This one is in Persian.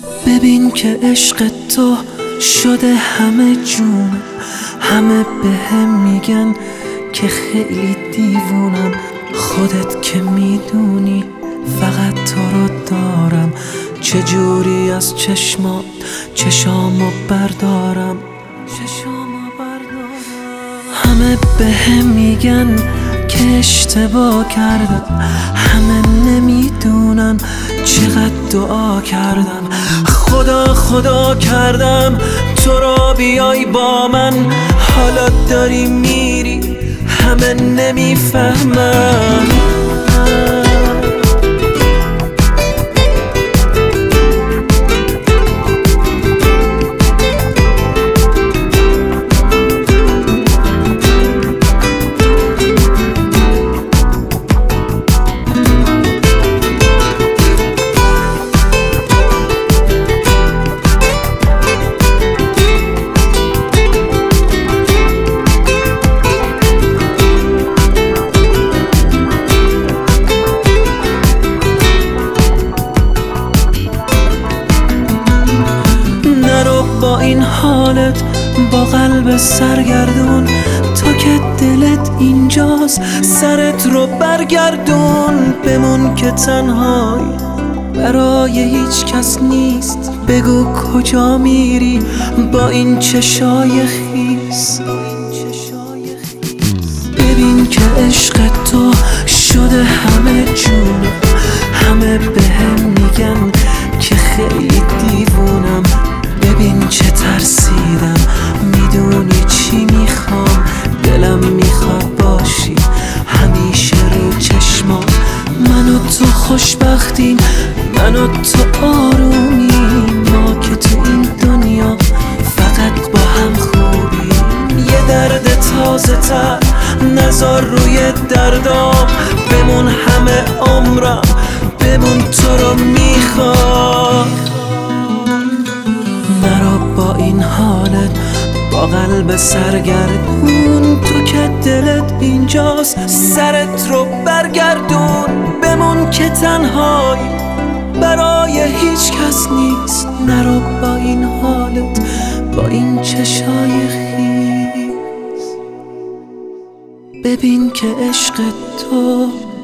ببین که عشق تو شده همه جونم، همه بهم میگن که خیلی دیوونم. خودت که میدونی فقط تو رو دارم، چجوری از چشامو بردارم. همه بهم میگن که اشتباه کردم، همه نمیدونن چقدر دعا کردم. خدا کردم تو را بیای با من، حالا داری میری همه نمیفهمن. با این حالت با قلب سرگردون، تو که دلت اینجاست سرت رو برگردون. بمون که تنهایی برای هیچ کس نیست، بگو کجا میری با این چشای خیس. ببین که عشق تو شده همه جونم، همه بهم میگن که خیلی دیوونم. ببین چه ترسیدم، میدونی چی میخوام، دلم میخواد باشی همیشه رو چشمام. من و تو خوشبختیم، من و تو آرومیم، ما که تو این دنیا فقط با هم خوبیم. یه درد تازه تر نذار روی دردام، بمون همه عمرم، بمون تو رو میخوام. با این حالت با قلب سرگردون، تو که دلت اینجاست سرت رو برگردون. بمون که تنهایی برای هیچ کس نیست، نرو با این حالت با این چشای خیس. ببین که عشق تو